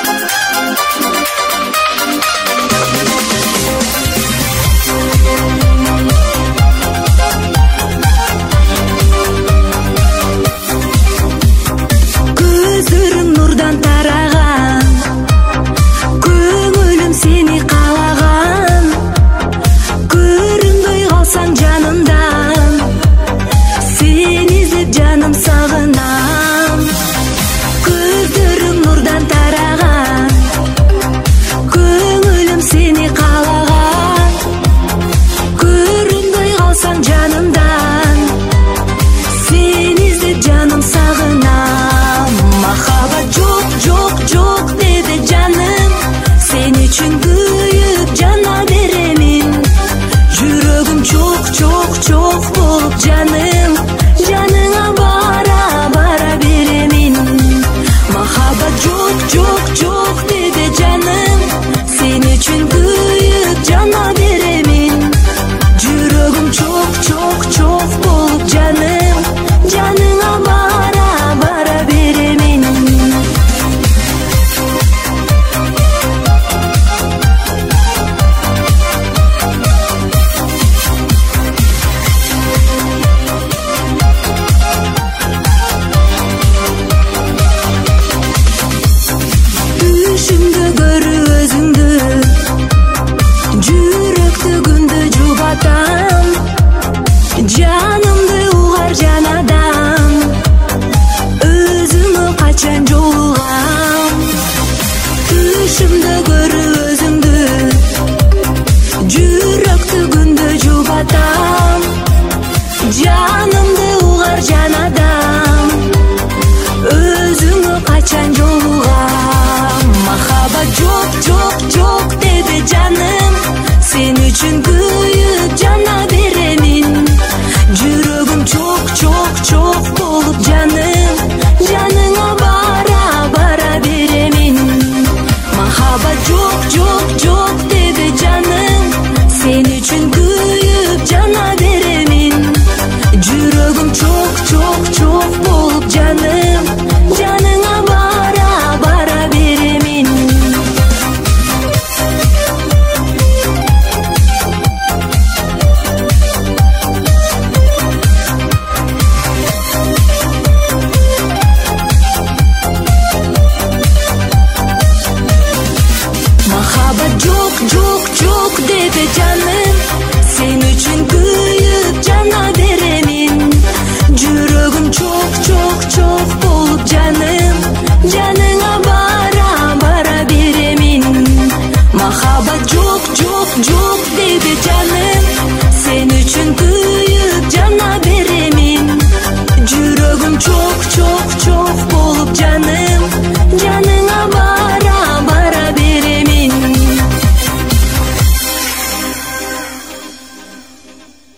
Көзүрүң нурдан тараган, көңүлүм сени каалаган. Көрүнбөй калсаң жанымдан, сени издеп жаным сагынам. Көзүрүң нурдан тараган, көңүлүм сени каалаган. Көрүнбөй калсаң жанымдан, сени издеп жаным сагынам. Махаббат жок, жок, жок деди жаным, сен үчүн күйүп жана беремин. Жүрөгүм чок, чок, чок болуп жаным, жаныңа бара бара беремин. Махаббат жок, жок, жок деди жаным, сен үчүн күйүп жана беремин. Жүрөгүм чок, чок, чок болуп жаным, жаныңа бара бара беремин. Түшүмдө көрүп өзүңдү, жүрөктү күндү жубатам. Жанымды угар жанадан, өзүмө качан жолугам. Түшүмдө көрүп өзүңдү, жүрөктү күндү жубатам. Жанымды угар жанадан, өзүңө качан жолугам. Махаббат жок, жок, жок деди жаным, сен үчүн күйүп жана беремин. Жүрөгүм чок, чок, чок болуп жаным, жаныңа бара бара беремин. Махаббат жок, жок, жок деди жаным, сен үчүн күйүп жана беремин. Жүрөгүм чок, чок, чок болуп жаным, жаныңа бара бара беремин. Махаббат жок, жок, жок деди жаным, сен үчүн күйүп жана беремин. Жүрөгүм чок, чок, чок болуп жаным, жаныңа бара бара беремин. Махаббат жок, жок, жок деди жаным, сен үчүн күйүп жана беремин. Жүрөгүм чок, чок,